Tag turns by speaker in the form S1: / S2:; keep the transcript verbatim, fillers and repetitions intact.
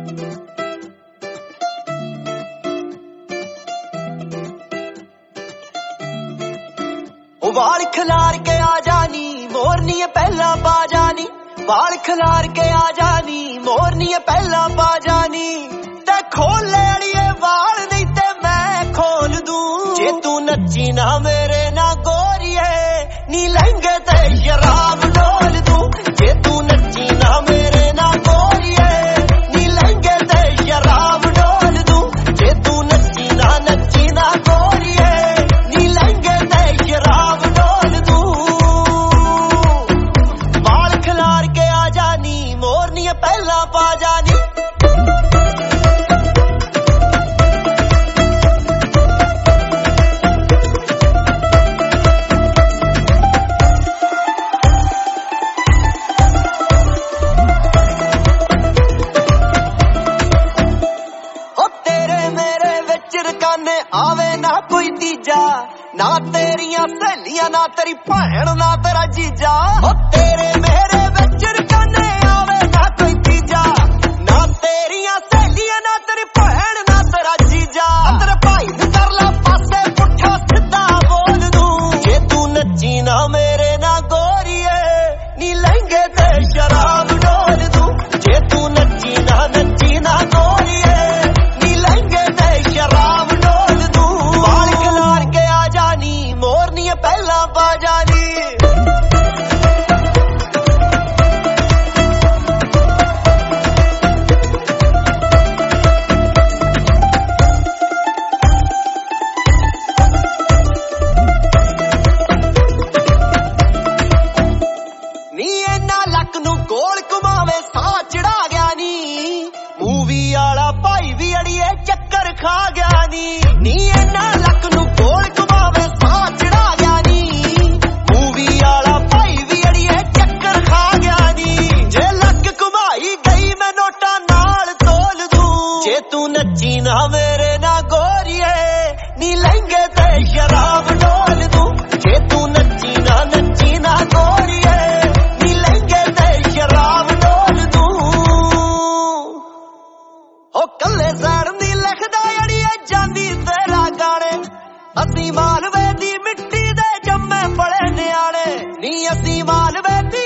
S1: वाल खिलार के आ जानी मोरनी पहला पा जानी, वाल खिलार के आ जानी मोरनी पहला पा जानी। ते खोल ले अड़िए वाल नहीं ते मैं खोल दूं, जे तू नच्ची ना मेरे ना गोरिए नी लहंगे ते शराब डोल दूं। जे तू नच्ची ना मेरे ना गोरिए नी लहंगे ते शराब डोल दूं। जे तू नच्ची ना नच्ची ना गोरिए नी लहंगे ते शराब डोल दूं। वाल खिलार के आ जानी मोरनी पहला पा जानी। आवे ना कोई तीजा, ना तेरिया सहेलियां ना तेरी भैन ना तेरा जीजा। ओ तेरे मेरे विच रकाने आवे ना कोई तीजा, ना तेरिया सहेलियां ना तेरी भैन ना तेरा जीजा। तेरे भाई नूं कर ला पासे पुट्ठा सीधा बोल दूं, जे तू नच्ची ना मेरे ना गोरिए नी लहंगे ते शराब डोल दूं। जे तू नच्ची ना नच्ची ना गोरिए नी लहंगे ते शराब पहला पा जानी। नी इन्ना लक नू गोल घुमावे साह चढ़ा गया नी, मूवी आला भाई भी अड़िए चक्कर खा गया नी। नी इन्ना लक नू गोल घुमावे साह चढ़ा गया नी, मूवी आला भाई भी अड़िए चक्कर खा गया नी। जे लक घुमाई गई मैं नोटा नाल तोल दूं, जे तू नच्ची ना मेरे ना गोरिए नी लहंगे ते शराब डोल दूं। जे तू नच्ची ना नच्ची ना गोरिए नी लहंगे ते शराब डोल दूं। ओ कल्ले सैर नी लिखदा अड़िए जांदी तेरा गाने, असी मालवे दी मिट्टी दे जम्मे पड़े न्याणे। नी असी मालवे दी